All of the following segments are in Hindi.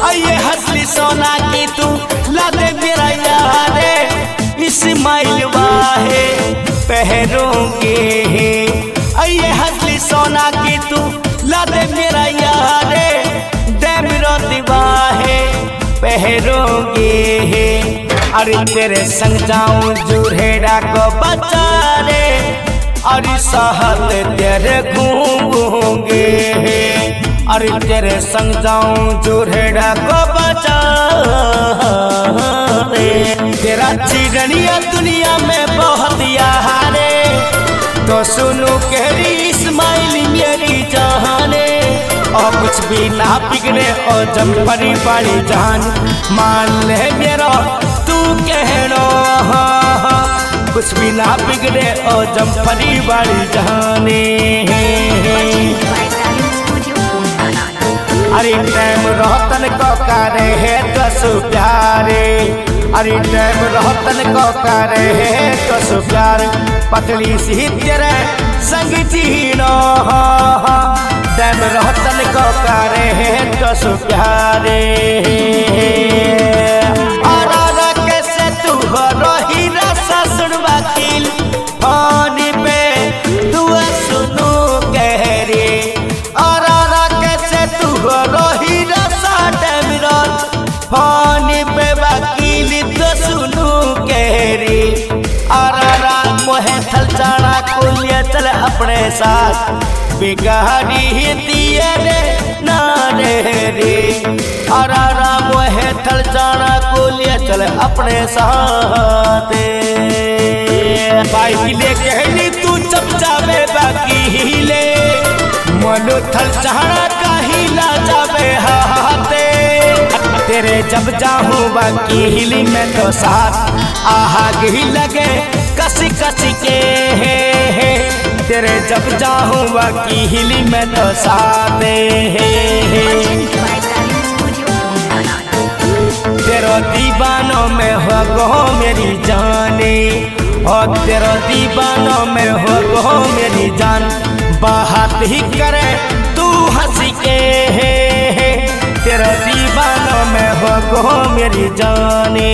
आइए हंसली सोना की तू ला दे मेरा यारे, इस्माइल वाहे पहरोगे। आइए हंसली सोना की तू ला दे मेरा यारे, डैमरो दीवाहे पहरोगे। अरे तेरे संग जाऊं जुरहेड़ा को बचा रे, अरे साहत तेरे घूमूंगे। अरे तेरे संग जाऊं जुरहेड़ा को बचा रे, तेरा चिड़िया दुनिया में बहुत यारे। तो सुनो कहरी इस्माइल मेरी जाने, और कुछ भी ना बिगड़े और जम परी पड़ी जान, मान ले मेरा तू कहनो। कुछ भी ना बिगड़े और जम परी पड़ी जाने। अरे टाइम रोहतन को करे है कसु प्यारे, अरे टाइम रोहतन को करे है कसु प्यार। पतली सी तेरे संग जीनो, टाइम रोहतन को करे है कसु प्यारे। और कैसे तू हो रही रसा सुन वकील, फोन पे तू सुनो कह रे। और कैसे तू हो रही रसा डमरल, फोन पे वकील तो सुनो कह रे। और मोहे थल जाना को ले चल अपने साथ, बिगाड़ी दिए रे ना रे। और मोहे थल जाना को ले चल अपने साथ, बाइक ले कहनी तू जब जावे बाकी ले, मनो थल चाहना कहीं ला जावे हाथे। तेरे जब जाऊं बाकी हिली में तो साथ, आग ही लगे कसी कसी के। तेरे जब जाऊं बाकी हिली में तो साथ, तेरो दीवानों में हो गो मेरी जाने, और तेरो दीवानों में हो गो मेरी जान। बात ही करे तू हंसी के, तेरा दीवानों में हो गो मेरी जाने।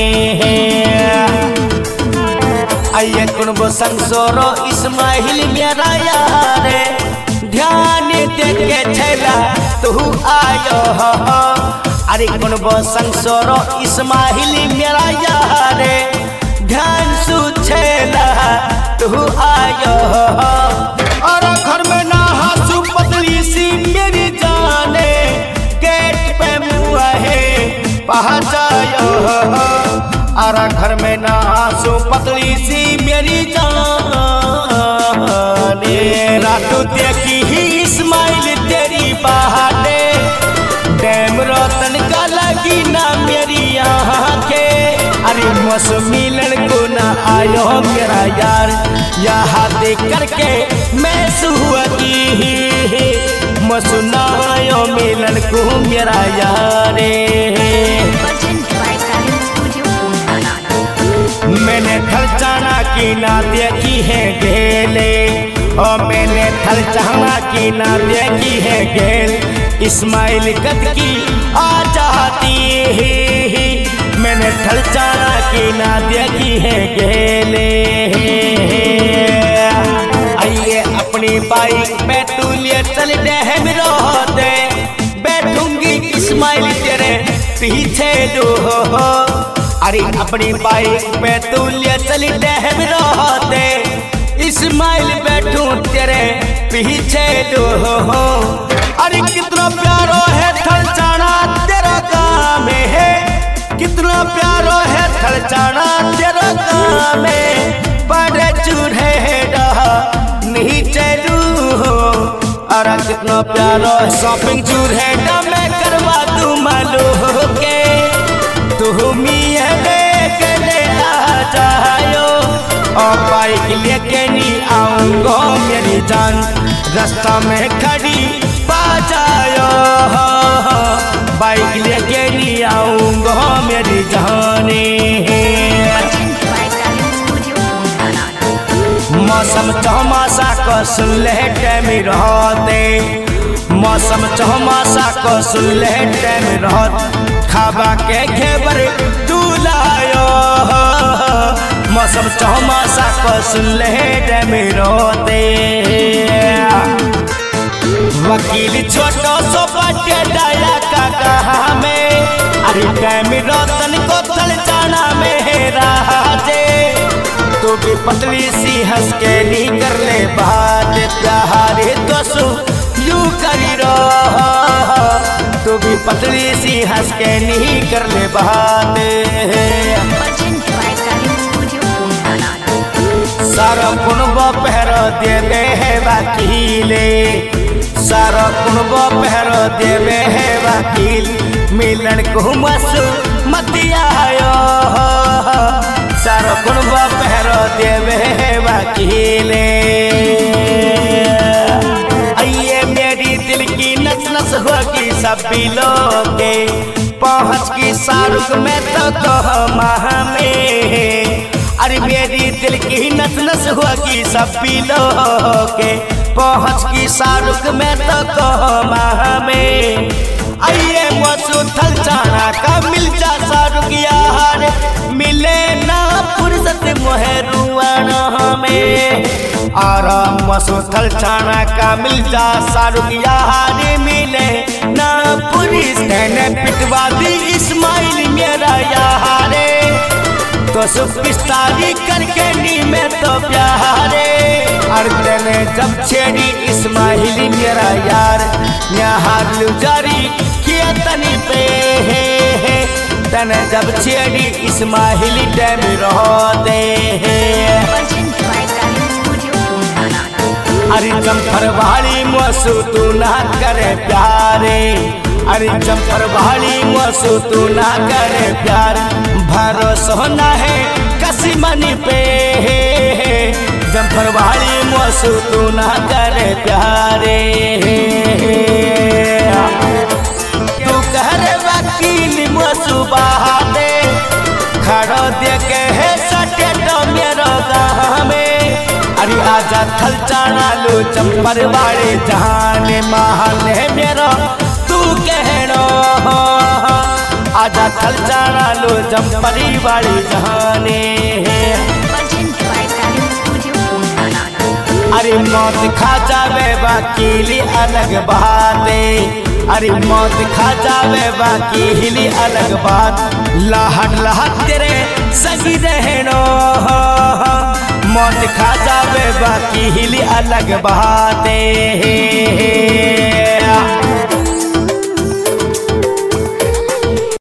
आइए कुनबो संसोरो इस्माइल मेरा यारे, ध्यान दे के छैला तू आयो। अरे कुनबो संसोरो इस्माइल मेरा यारे, ध्यान सु छैला तू आयो। और घर में ना हंसू पतली सी मेरी जाने, गेट पे मुँहे पहुँचायो। और घर में ना हंसू पतली सी मेरी जाने, रातों देखी ही इस्माइल तेरी बहाने, डैम रोतन का लगी ना मेरी आँखें। अरे मौसम मिलन को ना आयो मेरा यार, यहाँ देख करके मैं सुहागी। मौसम आयो मिलन को मेरा यारे, मैंने थल जाना की ना देखी है गेले, और मैंने थल जाना की ना देखी है गेल। इस्माइल कद की आ जाती है, मैंने थल जाना की ना देखी है गेले। आइए अपनी बाइक पे तू लिए चल डैम रोते, बैठूंगी इस्माइल तेरे पीछे दो। अरे अपनी बाइक पे तू ले चली डैम रोते, इस्माइल बैठूं तेरे पीछे दो। अरे कितना प्यारो है थल जाना तेरा काम है, कितना प्यारो है थल जाना तेरा काम है। बड़े चूल्हे नहीं चलू, अरे कितना प्यारो है शॉपिंग चूल्हे मैं करवा दूं मालू के। तुम ले आ जायो, और बाइक लेके नहीं आऊंगा मेरी जान, रास्ता में खड़ी पा जायो। बाइक लेके नहीं आऊंगा मेरी जाने। मौसम चौमासा को सुन ले टाइम रहते, मौसम चौमासा को सुन ले टाइम रहते। खाबा के घेबर दुलायो मौसम चौमासा को सुन ले डमेरो दे वकील छोटो सो पटे डाया का कहा में अरे डमेरो तन को थल जाना में राजे तो भी पतली सी हंस के नी कर ले बात प्यारे दोस्तों यू करी रहा तो भी पतली सी हंस के नी कर ले बात सारा कुनबो पहरो देवे है वकीले सारा कुनबो पहरो देवे है वकील मिलन को मसु मतिया आयो सारा कुनबो पहरो देवे है वकीले आइए मेरी दिल की नस नस होगी सभी लोग के पहुँच की शाहरुख में तो माह में अरे मेरी दिल की नस नस होगी सभी लोग के पहुँच की शाहरुख में तो माह में आइए मसू थल जाना का मिल जा शाहरुख यार मिले ना फुर्सत मोहरुआना में आराम मसू थल जाना का मिल जा शाहरुख यार मिले ना फुर्सत पिटवा दी इस्माइल मेरा यारे तो सुपिस्तारी करके नी में तो प्यारे अर्दन जब छेड़ी इस्माइली मेरा यार यहाँ लुजारी किया तनी पे तन जब छेड़ी इस्माइली डैम रहो दे अरे जमफर वाली मसू तू ना करे प्यारे अरे जमफर वाली मसू तू ना करे प्यार भरोसा ना है कसी मनी पे जमफर वाली मसू तू ना करे प्यारे तू कह रे वकील मसू बहादे खड़ो दे के है सटे तो मेरो गाँव में अरे आजा थल जाना लो जमफर वाले जहान महल मेरो तू कहनो आजा थल जाना लो जमपरी वाली जहाने अरे मौत खा जावे वकीली अलग बाते अरे मौत खा जावे वकीली अलग बात लाहट लाहट तेरे सगी रहनो मौत खा जावे वकीली अलग बाते